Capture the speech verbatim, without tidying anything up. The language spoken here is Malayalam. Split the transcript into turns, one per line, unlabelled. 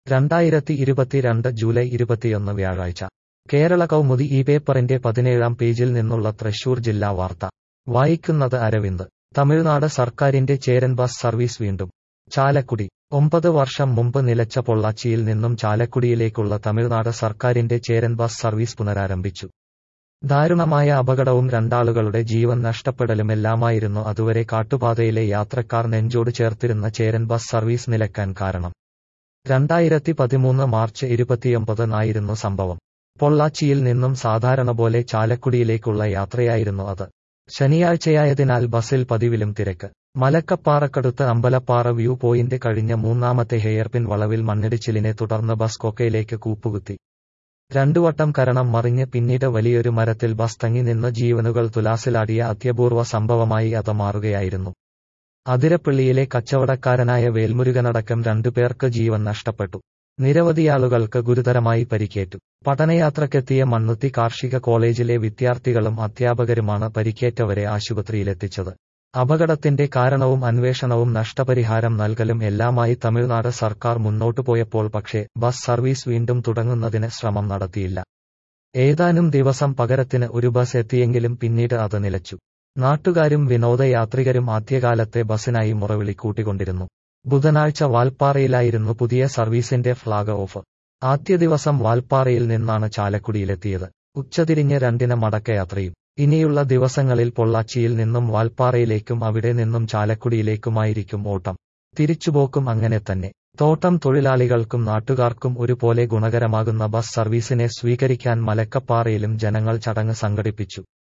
രണ്ടായിരത്തി ഇരുപത്തിരണ്ട് ജൂലൈ ഇരുപത്തിയൊന്ന് വ്യാഴാഴ്ച കേരള കൗമുദി ഈ പേപ്പറിന്റെ പതിനേഴാം പേജിൽ നിന്നുള്ള തൃശൂർ ജില്ലാ വാർത്ത വായിക്കുന്നത് അരവിന്ദ്. തമിഴ്നാട് സർക്കാരിന്റെ ചേരൻ ബസ് സർവീസ് വീണ്ടും. ചാലക്കുടി. ഒമ്പത് വർഷം മുമ്പ് നിലച്ച പൊള്ളാച്ചിയിൽ നിന്നും ചാലക്കുടിയിലേക്കുള്ള തമിഴ്നാട് സർക്കാരിന്റെ ചേരൻ ബസ് സർവീസ് പുനരാരംഭിച്ചു. ദാരുണമായ അപകടവും രണ്ടാളുകളുടെ ജീവൻ നഷ്ടപ്പെടലുമെല്ലാമായിരുന്നു അതുവരെ കാട്ടുപാതയിലെ യാത്രക്കാർ നെഞ്ചോട് ചേർത്തിരുന്ന ചേരൻ ബസ് സർവീസ് നിലയ്ക്കാൻ കാരണം. രണ്ടായിരത്തി പതിമൂന്ന് മാർച്ച് ഇരുപത്തിയൊമ്പതിനായിരുന്നു സംഭവം. പൊള്ളാച്ചിയിൽ നിന്നും സാധാരണ പോലെ ചാലക്കുടിയിലേക്കുള്ള യാത്രയായിരുന്നു അത്. ശനിയാഴ്ചയായതിനാൽ ബസിൽ പതിവിലും തിരക്ക്. മലക്കപ്പാറക്കടുത്ത് അമ്പലപ്പാറ വ്യൂ പോയിന്റ് കഴിഞ്ഞ മൂന്നാമത്തെ ഹെയർപിൻ വളവിൽ മണ്ണിടിച്ചിലിനെ തുടർന്ന് ബസ് കൊക്കയിലേക്ക് കൂപ്പുകുത്തി. രണ്ടുവട്ടം കരണം മറിഞ്ഞ് പിന്നീട് വലിയൊരു മരത്തിൽ ബസ് തങ്ങി നിന്ന് ജീവനുകൾ തുലാസിലാടിയ അത്യപൂർവ സംഭവമായി അത് മാറുകയായിരുന്നു. അതിരപ്പള്ളിയിലെ കച്ചവടക്കാരനായ വേൽമുരുകനടക്കം രണ്ടുപേർക്ക് ജീവൻ നഷ്ടപ്പെട്ടു. നിരവധിയാളുകൾക്ക് ഗുരുതരമായി പരിക്കേറ്റു. പഠനയാത്രക്കെത്തിയ മണ്ണുത്തി കാർഷിക കോളേജിലെ വിദ്യാർത്ഥികളും അധ്യാപകരുമാണ് പരിക്കേറ്റവരെ ആശുപത്രിയിലെത്തിച്ചത്. അപകടത്തിന്റെ കാരണവും അന്വേഷണവും നഷ്ടപരിഹാരം നൽകലും എല്ലാമായി തമിഴ്നാട് സർക്കാർ മുന്നോട്ടു പോയപ്പോൾ പക്ഷേ ബസ് സർവീസ് വീണ്ടും തുടങ്ങുന്നതിന് ശ്രമം നടത്തിയില്ല. ഏതാനും ദിവസം പകരത്തിന് ഒരു ബസ് എത്തിയെങ്കിലും പിന്നീട് അത് നിലച്ചു. നാട്ടുകാരും വിനോദയാത്രികരും ആദ്യകാലത്തെ ബസിനായി മുറവിളി കൂട്ടിക്കൊണ്ടിരുന്നു. ബുധനാഴ്ച വാൽപ്പാറയിലായിരുന്നു പുതിയ സർവീസിന്റെ ഫ്ളാഗ് ഓഫ്. ആദ്യ ദിവസം വാൽപ്പാറയിൽ നിന്നാണ് ചാലക്കുടിയിലെത്തിയത്. ഉച്ചതിരിഞ്ഞ് രണ്ടിന് മടക്കയാത്രയും. ഇനിയുള്ള ദിവസങ്ങളിൽ പൊള്ളാച്ചിയിൽ നിന്നും വാൽപ്പാറയിലേക്കും അവിടെ നിന്നും ചാലക്കുടിയിലേക്കുമായിരിക്കും ഓട്ടം. തിരിച്ചുപോക്കും അങ്ങനെ തന്നെ. തോട്ടം തൊഴിലാളികൾക്കും നാട്ടുകാർക്കും ഒരുപോലെ ഗുണകരമാകുന്ന ബസ് സർവീസിനെ സ്വീകരിക്കാൻ മലക്കപ്പാറയിലും ജനങ്ങൾ ചടങ്ങ് സംഘടിപ്പിച്ചു.